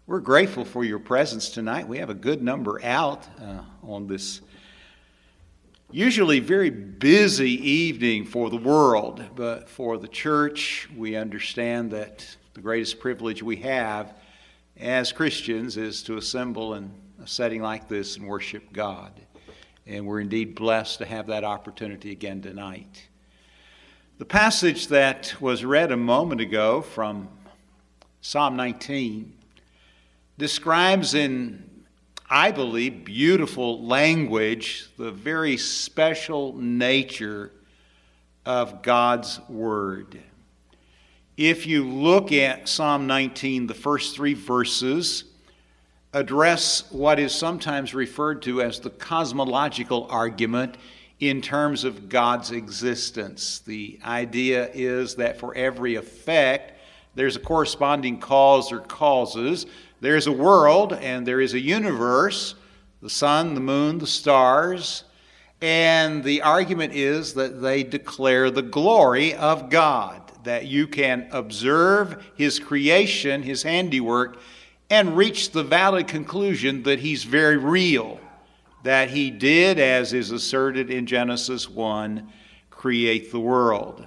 We're grateful for your presence tonight. We have a good number out on this usually very busy evening for the world, but for the church, we understand that the greatest privilege we have as Christians is to assemble in a setting like this and worship God. And we're indeed blessed to have that opportunity again tonight. The passage that was read a moment ago from Psalm 19 describes in, I believe, beautiful language the very special nature of God's Word. If you look at Psalm 19, the first three verses address what is sometimes referred to as the cosmological argument in terms of God's existence. The idea is that for every effect, there's a corresponding cause or causes. There's a world and there is a universe, the sun, the moon, the stars, and the argument is that they declare the glory of God, that you can observe His creation, His handiwork, and reach the valid conclusion that He's very real, that He did, as is asserted in Genesis 1, create the world.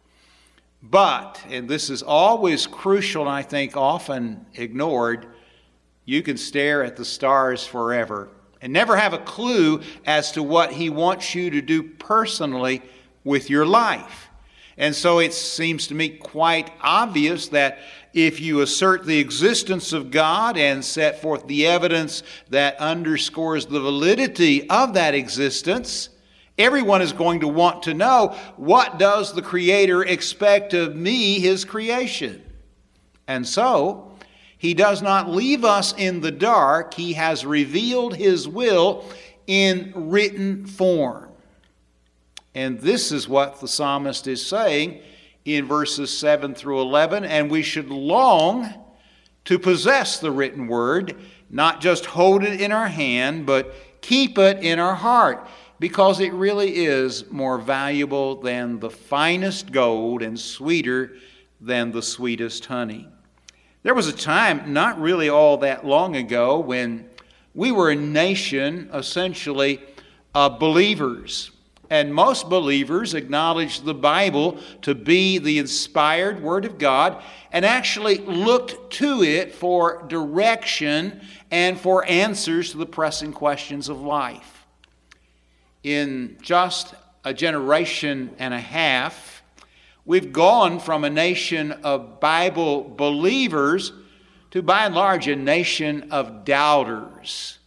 But, and this is always crucial and I think often ignored, you can stare at the stars forever and never have a clue as to what He wants you to do personally with your life. And so it seems to me quite obvious that if you assert the existence of God and set forth the evidence that underscores the validity of that existence, everyone is going to want to know, what does the Creator expect of me, His creation? And so, He does not leave us in the dark. He has revealed His will in written form. And this is what the psalmist is saying in verses 7 through 11. And we should long to possess the written word, not just hold it in our hand, but keep it in our heart, because it really is more valuable than the finest gold and sweeter than the sweetest honey. There was a time, not really all that long ago, when we were a nation essentially of believers. And most believers acknowledged the Bible to be the inspired Word of God and actually looked to it for direction and for answers to the pressing questions of life. In just a generation and a half, we've gone from a nation of Bible believers to, by and large, a nation of doubters.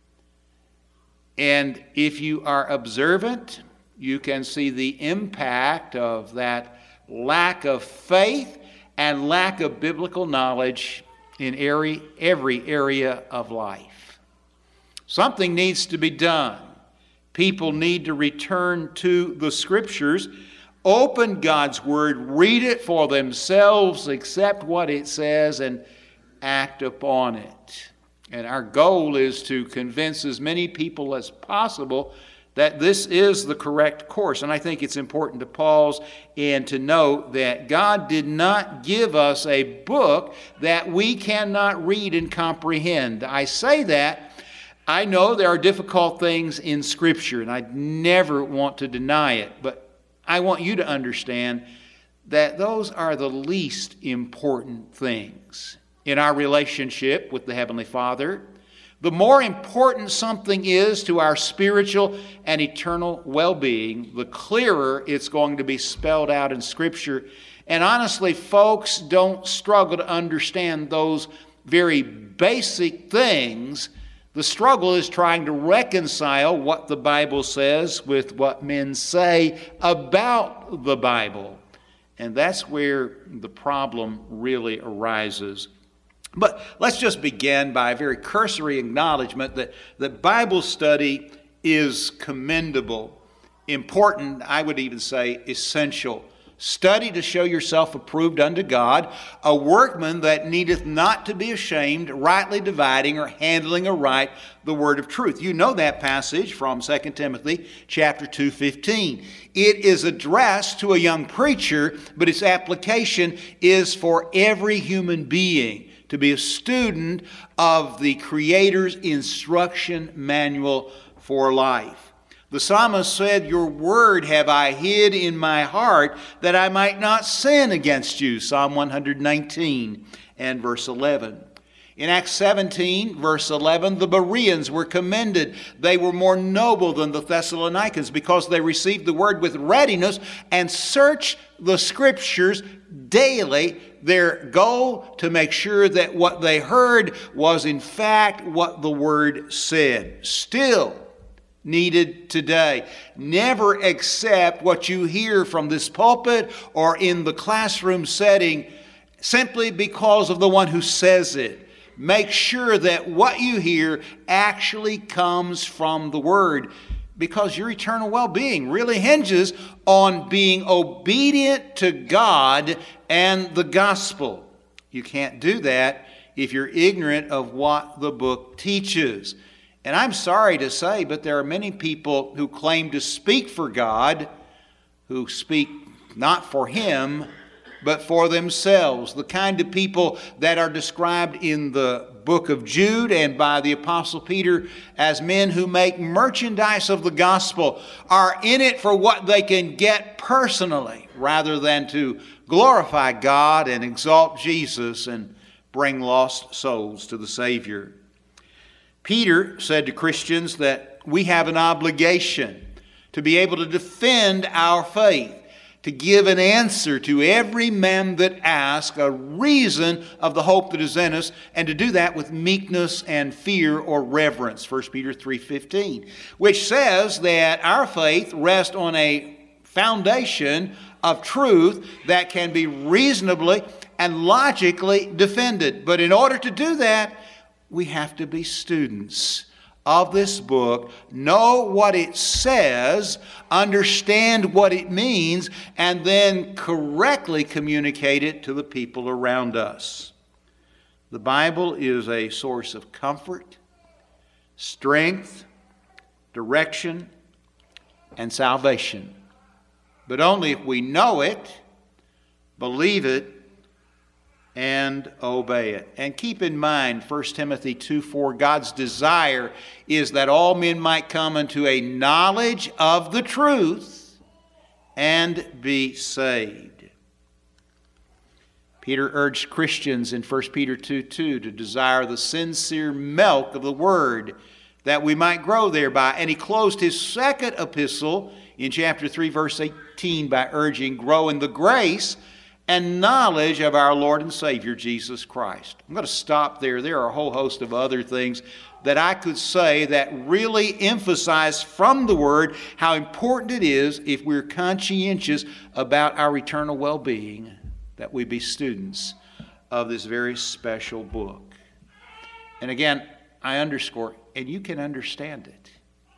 And if you are observant, you can see the impact of that lack of faith and lack of biblical knowledge in every area of life. Something needs to be done. People need to return to the Scriptures, open God's Word, read it for themselves, accept what it says, and act upon it. And our goal is to convince as many people as possible that this is the correct course. And I think it's important to pause and to note that God did not give us a book that we cannot read and comprehend. I say that. I know there are difficult things in Scripture, and I never want to deny it, but I want you to understand that those are the least important things in our relationship with the Heavenly Father. The more important something is to our spiritual and eternal well-being, the clearer it's going to be spelled out in Scripture. And honestly, folks don't struggle to understand those very basic things. The struggle is trying to reconcile what the Bible says with what men say about the Bible. And that's where the problem really arises. But let's just begin by a very cursory acknowledgement that Bible study is commendable, important, I would even say essential. Study to show yourself approved unto God, a workman that needeth not to be ashamed, rightly dividing or handling aright the word of truth. You know that passage from 2 Timothy chapter 2:15. It is addressed to a young preacher, but its application is for every human being. to be a student of the Creator's instruction manual for life. The psalmist said, "Your word have I hid in my heart that I might not sin against you." Psalm 119 and verse 11. In Acts 17, verse 11, the Bereans were commended. They were more noble than the Thessalonians because they received the word with readiness and searched the Scriptures daily. Their goal to make sure that what they heard was in fact what the word said. Still needed today. Never accept what you hear from this pulpit or in the classroom setting simply because of the one who says it. Make sure that what you hear actually comes from the Word, because your eternal well-being really hinges on being obedient to God and the gospel. You can't do that if you're ignorant of what the book teaches. And I'm sorry to say, but there are many people who claim to speak for God, who speak not for Him, but for themselves. The kind of people that are described in the book of Jude and by the Apostle Peter as men who make merchandise of the gospel are in it for what they can get personally rather than to glorify God and exalt Jesus and bring lost souls to the Savior. Peter said to Christians that we have an obligation to be able to defend our faith, to give an answer to every man that asks a reason of the hope that is in us, and to do that with meekness and fear or reverence, 1 Peter 3:15, which says that our faith rests on a foundation of truth that can be reasonably and logically defended. But in order to do that, we have to be students of this book, know what it says, understand what it means, and then correctly communicate it to the people around us. The Bible is a source of comfort, strength, direction, and salvation. But only if we know it, believe it, and obey it. And keep in mind, 1 Timothy 2:4, God's desire is that all men might come unto a knowledge of the truth and be saved. Peter urged Christians in 1 Peter 2:2 to desire the sincere milk of the Word, that we might grow thereby. And he closed his second epistle in chapter 3, verse 18 by urging, grow in the grace and knowledge of our Lord and Savior, Jesus Christ. I'm going to stop there. There are a whole host of other things that I could say that really emphasize from the Word how important it is, if we're conscientious about our eternal well-being, that we be students of this very special book. And again, I underscore, and you can understand it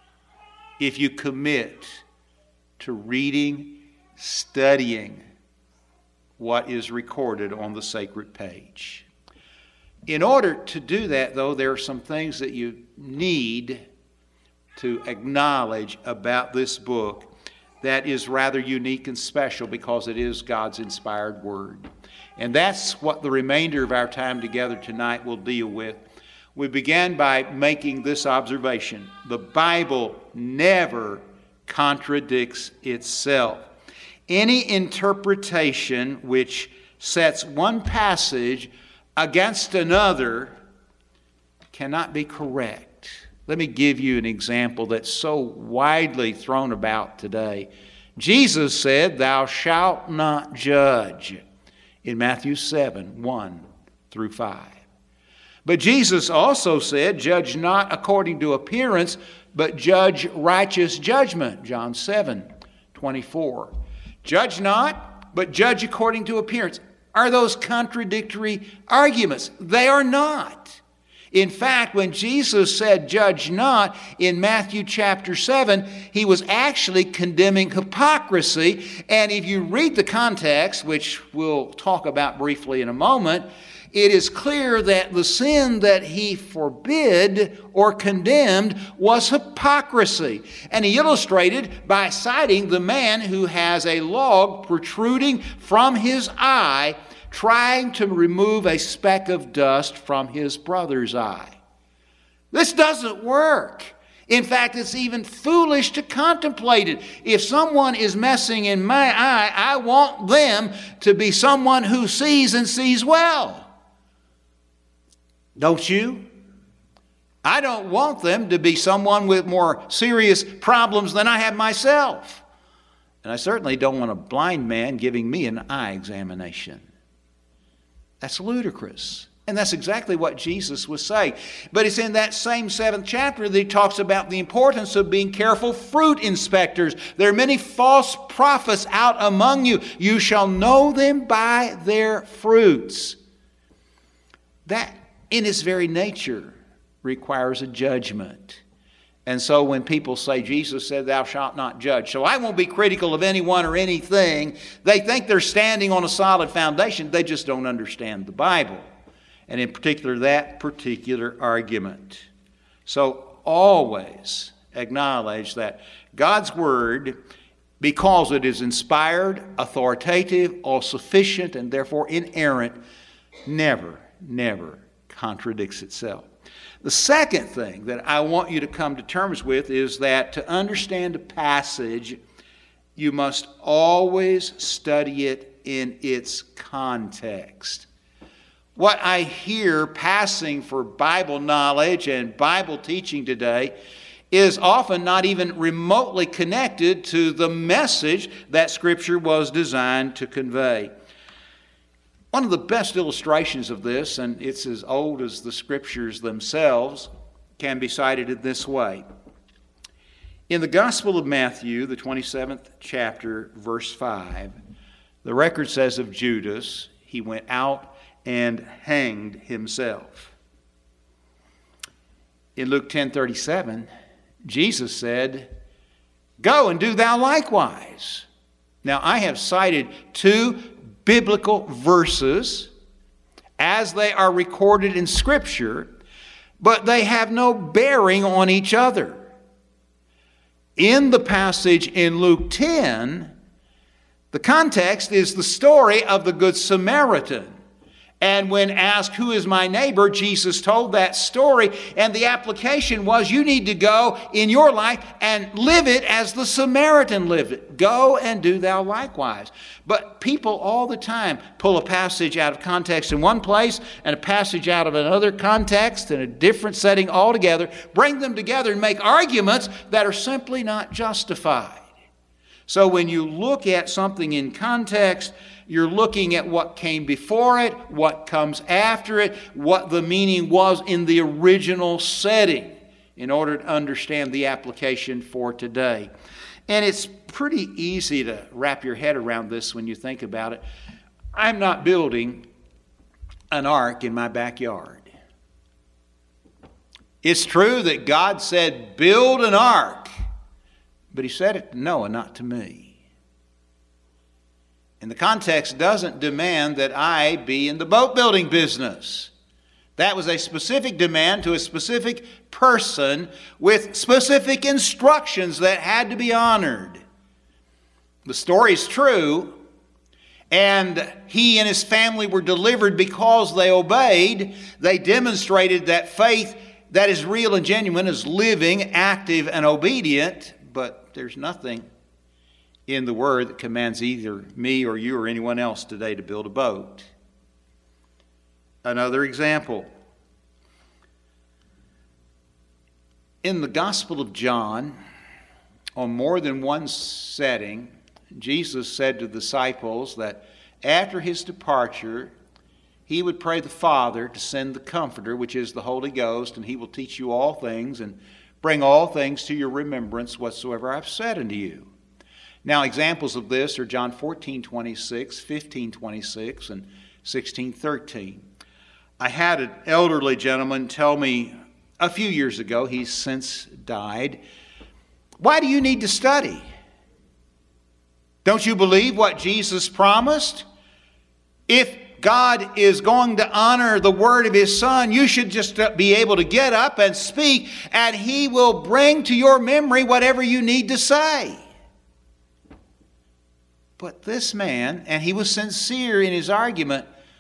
if you commit to reading, studying what is recorded on the sacred page. In order to do that, though, there are some things that you need to acknowledge about this book that is rather unique and special because it is God's inspired word. And that's what the remainder of our time together tonight will deal with. We began by making this observation: the Bible never contradicts itself. Any interpretation which sets one passage against another cannot be correct. Let me give you an example that's so widely thrown about today. Jesus said, "Thou shalt not judge," in Matthew 7, 1 through 5. But Jesus also said, "Judge not according to appearance, but judge righteous judgment," John 7, 24. Judge not, but judge according to appearance. Are those contradictory arguments? They are not. In fact, when Jesus said, "Judge not," in Matthew chapter 7, he was actually condemning hypocrisy. And if you read the context, which we'll talk about briefly in a moment, it is clear that the sin that he forbid or condemned was hypocrisy. And he illustrated by citing the man who has a log protruding from his eye, trying to remove a speck of dust from his brother's eye. This doesn't work. In fact, it's even foolish to contemplate it. If someone is messing in my eye, I want them to be someone who sees and sees well. Don't you? I don't want them to be someone with more serious problems than I have myself. And I certainly don't want a blind man giving me an eye examination. That's ludicrous. And that's exactly what Jesus was saying. But it's in that same 7th chapter that he talks about the importance of being careful fruit inspectors. There are many false prophets out among you. You shall know them by their fruits. That, in its very nature, requires a judgment. And so when people say, Jesus said, thou shalt not judge, so I won't be critical of anyone or anything, they think they're standing on a solid foundation. They just don't understand the Bible. And in particular, that particular argument. So always acknowledge that God's Word, because it is inspired, authoritative, all-sufficient, and therefore inerrant, never contradicts itself. The second thing that I want you to come to terms with is that to understand a passage, you must always study it in its context. What I hear passing for Bible knowledge and Bible teaching today is often not even remotely connected to the message that Scripture was designed to convey. One of the best illustrations of this, and it's as old as the Scriptures themselves, can be cited in this way. In the Gospel of Matthew, the 27th chapter, verse 5, the record says of Judas, he went out and hanged himself. In Luke 10:37, Jesus said, go and do thou likewise. Now, I have cited two biblical verses as they are recorded in Scripture, but they have no bearing on each other. In the passage in Luke 10, the context is the story of the Good Samaritan. And when asked, who is my neighbor, Jesus told that story. And the application was, you need to go in your life and live it as the Samaritan lived it. Go and do thou likewise. But people all the time pull a passage out of context in one place and a passage out of another context in a different setting altogether, bring them together and make arguments that are simply not justified. So when you look at something in context, you're looking at what came before it, what comes after it, what the meaning was in the original setting in order to understand the application for today. And it's pretty easy to wrap your head around this when you think about it. I'm not building an ark in my backyard. It's true that God said, build an ark, but He said it to Noah, not to me. And the context doesn't demand that I be in the boat building business. That was a specific demand to a specific person with specific instructions that had to be honored. The story's true, and he and his family were delivered because they obeyed. They demonstrated that faith that is real and genuine is living, active, and obedient, but there's nothing in the Word that commands either me or you or anyone else today to build a boat. Another example. In the Gospel of John, on more than one setting, Jesus said to the disciples that after His departure, He would pray the Father to send the Comforter, which is the Holy Ghost, and He will teach you all things and bring all things to your remembrance whatsoever I've said unto you. Now, examples of this are John 14:26, 15:26, and 16:13. I had an elderly gentleman tell me a few years ago, he's since died, why do you need to study? Don't you believe what Jesus promised? If God is going to honor the word of His Son, you should just be able to get up and speak, and He will bring to your memory whatever you need to say. But this man, and he was sincere in his argument,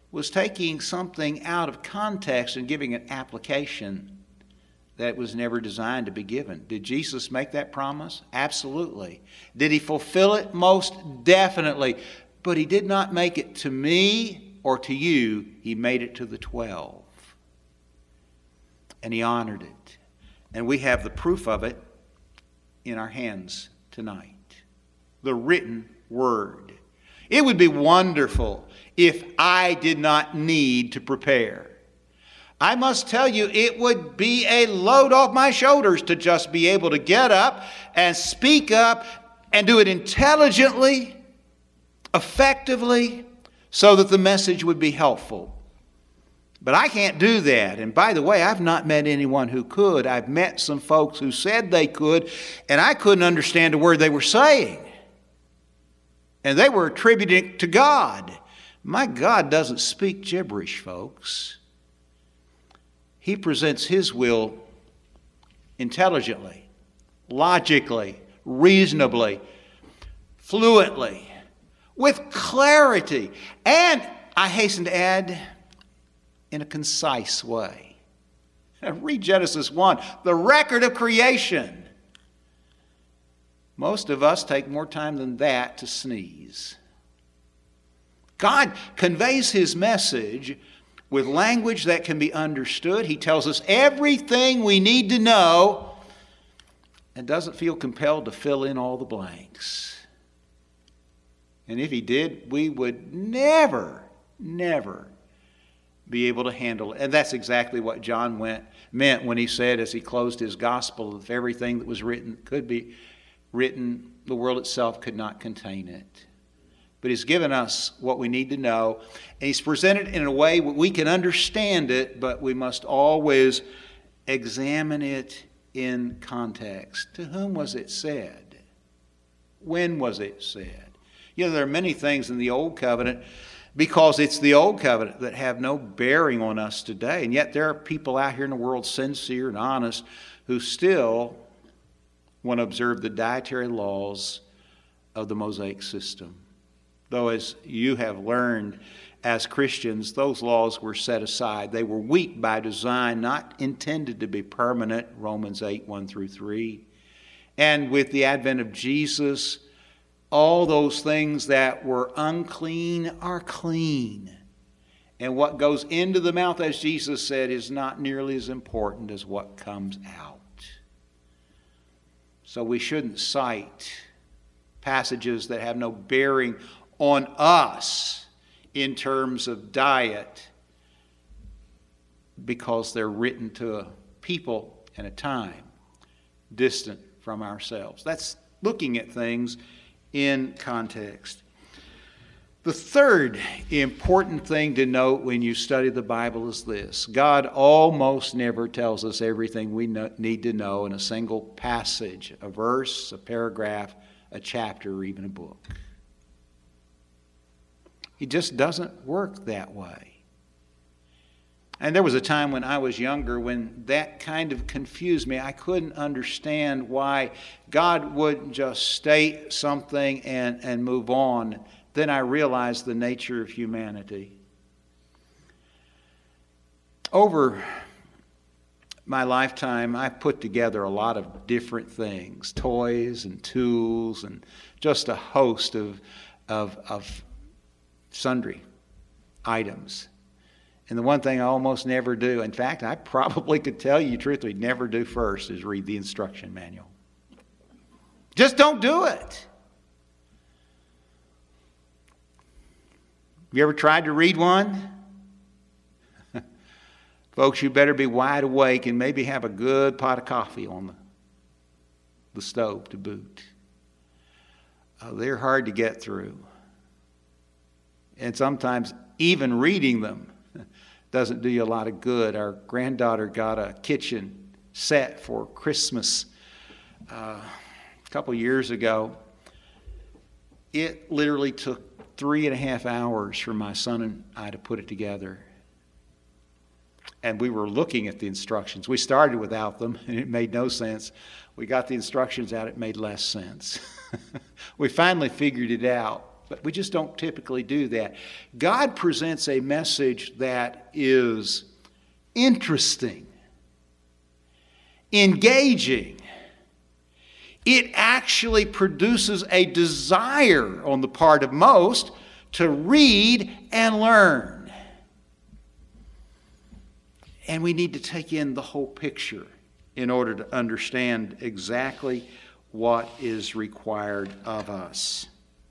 was taking something out of context and giving an application that was never designed to be given. Did Jesus make that promise? Absolutely. Did he fulfill it? Most definitely. But he did not make it to me or to you. He made it to the 12. And he honored it. And we have the proof of it in our hands tonight. The written word. It would be wonderful if I did not need to prepare. I must tell you, it would be a load off my shoulders to just be able to get up and speak up and do it intelligently, effectively, so that the message would be helpful. But I can't do that. And by the way, I've not met anyone who could. I've met some folks who said they could, and I couldn't understand a word they were saying. And they were attributing it to God. My God doesn't speak gibberish, folks. He presents His will intelligently, logically, reasonably, fluently, with clarity, and, I hasten to add, in a concise way. Read Genesis 1, the record of creation. Most of us take more time than that to sneeze. God conveys His message with language that can be understood. He tells us everything we need to know and doesn't feel compelled to fill in all the blanks. And if He did, we would never be able to handle it. And that's exactly what John meant when he said, as he closed his gospel, if everything that was written could be written, the world itself could not contain it. But He's given us what we need to know. And He's presented it in a way where we can understand it, but we must always examine it in context. To whom was it said? When was it said? You know, there are many things in the Old Covenant, because it's the Old Covenant, that have no bearing on us today. And yet there are people out here in the world, sincere and honest, who still want to observe the dietary laws of the Mosaic system. Though, as you have learned as Christians, those laws were set aside. They were weak by design, not intended to be permanent, Romans 8, 1 through 3. And with the advent of Jesus, all those things that were unclean are clean. And what goes into the mouth, as Jesus said, is not nearly as important as what comes out. So we shouldn't cite passages that have no bearing on us in terms of diet because they're written to a people and a time distant from ourselves. That's looking at things in context. The third important thing to note when you study the Bible is this: God almost never tells us everything we need to know in a single passage, a verse, a paragraph, a chapter, or even a book. He just doesn't work that way. And there was a time when I was younger when that kind of confused me. I couldn't understand why God wouldn't just state something and move on. Then I realized the nature of humanity. Over my lifetime, I put together a lot of different things, toys and tools and just a host of sundry items. And the one thing I almost never do, in fact, I probably could tell you truthfully, never do first, is read the instruction manual. Just don't do it. Have you ever tried to read one? Folks, you better be wide awake and maybe have a good pot of coffee on the stove to boot. They're hard to get through. And sometimes even reading them doesn't do you a lot of good. Our granddaughter got a kitchen set for Christmas a couple years ago. It literally took 3.5 hours for my son and I to put it together. And we were looking at the instructions. We started without them, and it made no sense. We got the instructions out, it made less sense. We finally figured it out. But we just don't typically do that. God presents a message that is interesting, engaging. It actually produces a desire on the part of most to read and learn. And we need to take in the whole picture in order to understand exactly what is required of us.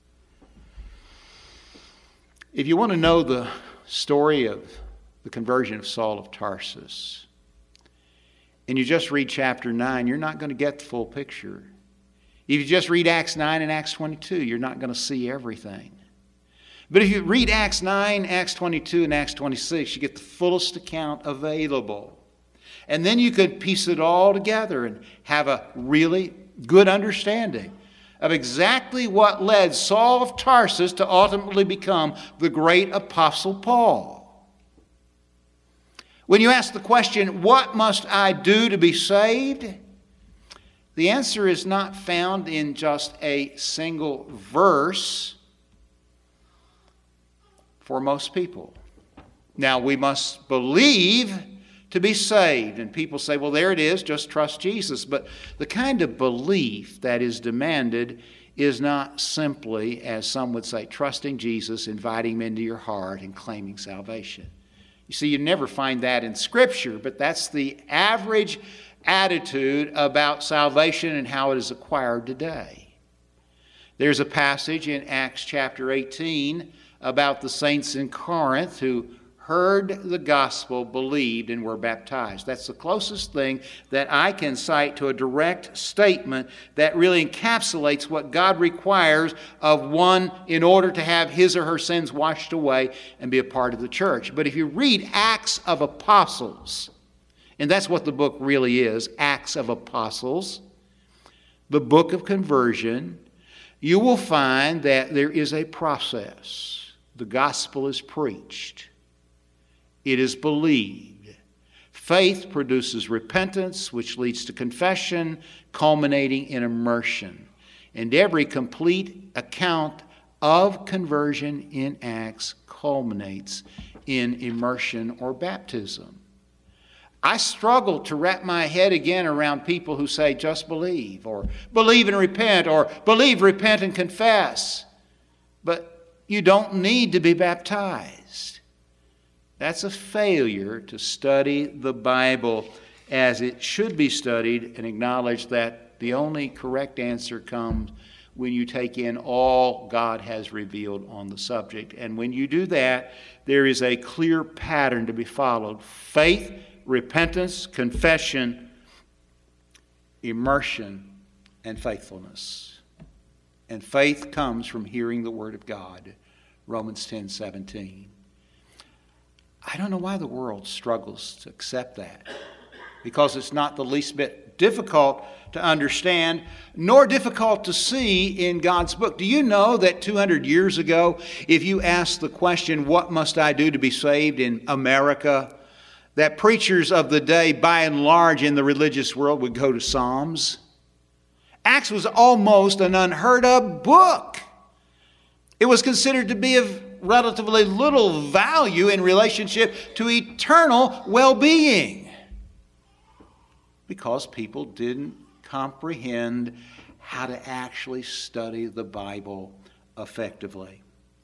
If you want to know the story of the conversion of Saul of Tarsus, and you just read chapter 9, you're not going to get the full picture. If you just read Acts 9 and Acts 22, you're not going to see everything. But if you read Acts 9, Acts 22, and Acts 26, you get the fullest account available. And then you could piece it all together and have a really good understanding of exactly what led Saul of Tarsus to ultimately become the great apostle Paul. When you ask the question, what must I do to be saved? The answer is not found in just a single verse for most people. Now, we must believe to be saved. And people say, well, there it is, just trust Jesus. But the kind of belief that is demanded is not simply, as some would say, trusting Jesus, inviting him into your heart, and claiming salvation. You see, you never find that in Scripture, but that's the average attitude about salvation and how it is acquired today. There's a passage in Acts chapter 18 about the saints in Corinth who heard the gospel, believed, and were baptized. That's the closest thing that I can cite to a direct statement that really encapsulates what God requires of one in order to have his or her sins washed away and be a part of the church. But if you read Acts of Apostles, and that's what the book really is, Acts of Apostles, the book of conversion, you will find that there is a process. The gospel is preached. It is believed. Faith produces repentance, which leads to confession, culminating in immersion. And every complete account of conversion in Acts culminates in immersion or baptism. I struggle to wrap my head again around people who say, just believe, or believe and repent, or believe, repent, and confess. But you don't need to be baptized. That's a failure to study the Bible as it should be studied and acknowledge that the only correct answer comes when you take in all God has revealed on the subject. And when you do that, there is a clear pattern to be followed. Faith, repentance, confession, immersion, and faithfulness. And faith comes from hearing the Word of God. Romans 10:17. I don't know why the world struggles to accept that, because it's not the least bit difficult to understand, nor difficult to see in God's book. Do you know that 200 years ago, if you asked the question, what must I do to be saved in America, that preachers of the day, by and large in the religious world, would go to Psalms? Acts was almost an unheard of book. It was considered to be of relatively little value in relationship to eternal well-being, because people didn't comprehend how to actually study the Bible effectively.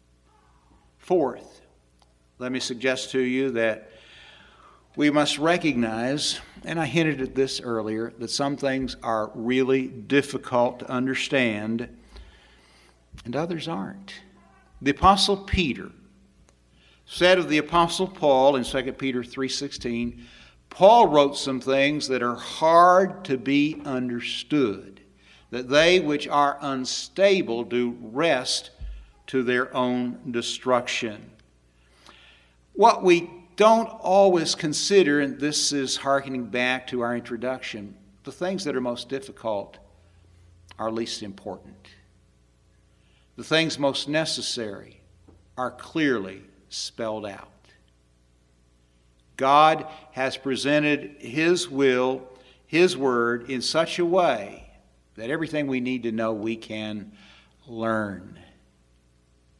Fourth, let me suggest to you that we must recognize, and I hinted at this earlier, that some things are really difficult to understand and others aren't. The Apostle Peter said of the Apostle Paul in 2 Peter 3:16, Paul wrote some things that are hard to be understood, that they which are unstable do rest to their own destruction. What we don't always consider, and this is hearkening back to our introduction, the things that are most difficult are least important. The things most necessary are clearly spelled out. God has presented His will, His word, in such a way that everything we need to know we can learn.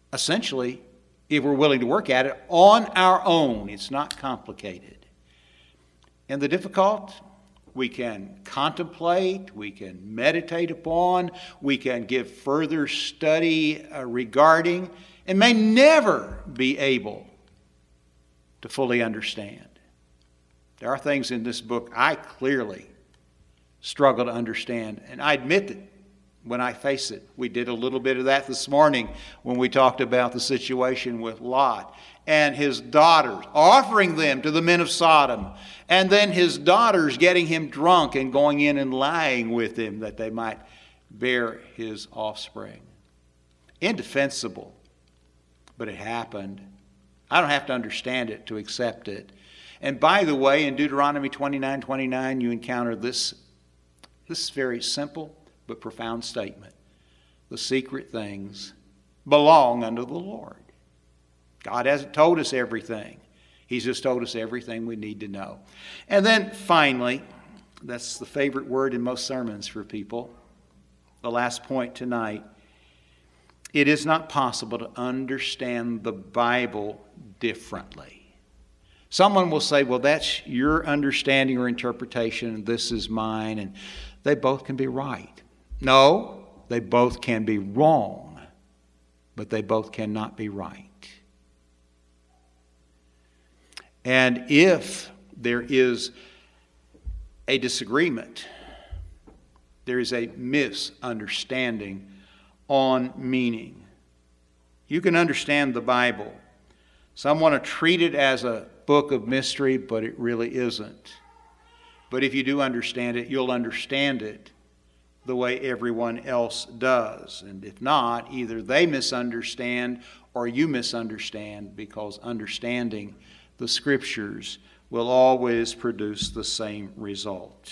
essentially, if we're willing to work at it, on our own. It's not complicated. And the difficult, we can contemplate, we can meditate upon, we can give further study regarding, and may never be able to fully understand. There are things in this book I clearly struggle to understand, and I admit that when I face it. We did a little bit of that this morning when we talked about the situation with Lot and his daughters, offering them to the men of Sodom, and then his daughters getting him drunk and going in and lying with him that they might bear his offspring. Indefensible, but it happened. I don't have to understand it to accept it. And by the way, in Deuteronomy 29:29, you encounter this very simple but profound statement. The secret things belong unto the Lord. God hasn't told us everything. He's just told us everything we need to know. And then finally, that's the favorite word in most sermons for people, the last point tonight. It is not possible to understand the Bible differently. Someone will say, well, that's your understanding or interpretation, and this is mine, and they both can be right. No, they both can be wrong, but they both cannot be right. And if there is a disagreement, there is a misunderstanding on meaning. You can understand the Bible. Some want to treat it as a book of mystery, but it really isn't. But if you do understand it, you'll understand it the way everyone else does. And if not, either they misunderstand or you misunderstand, because understanding the Scriptures will always produce the same result.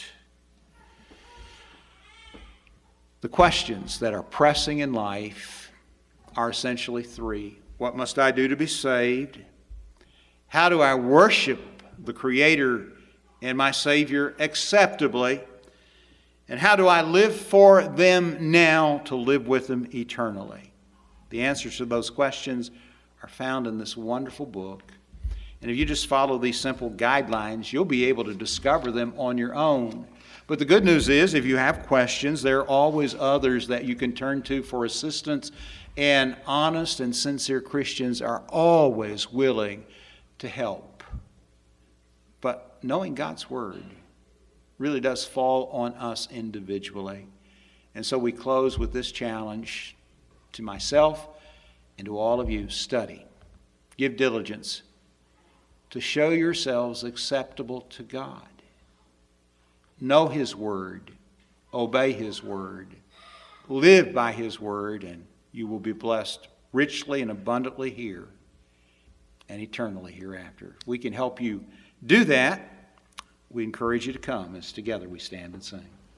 The questions that are pressing in life are essentially three. What must I do to be saved? How do I worship the Creator and my Savior acceptably? And how do I live for them now to live with them eternally? The answers to those questions are found in this wonderful book. And if you just follow these simple guidelines, you'll be able to discover them on your own. But the good news is, if you have questions, there are always others that you can turn to for assistance. And honest and sincere Christians are always willing to help. But knowing God's Word really does fall on us individually. And so we close with this challenge to myself and to all of you. Study. Give diligence to show yourselves acceptable to God. Know His Word. Obey His Word. Live by His Word, and you will be blessed richly and abundantly here and eternally hereafter. If we can help you do that, we encourage you to come as together we stand and sing.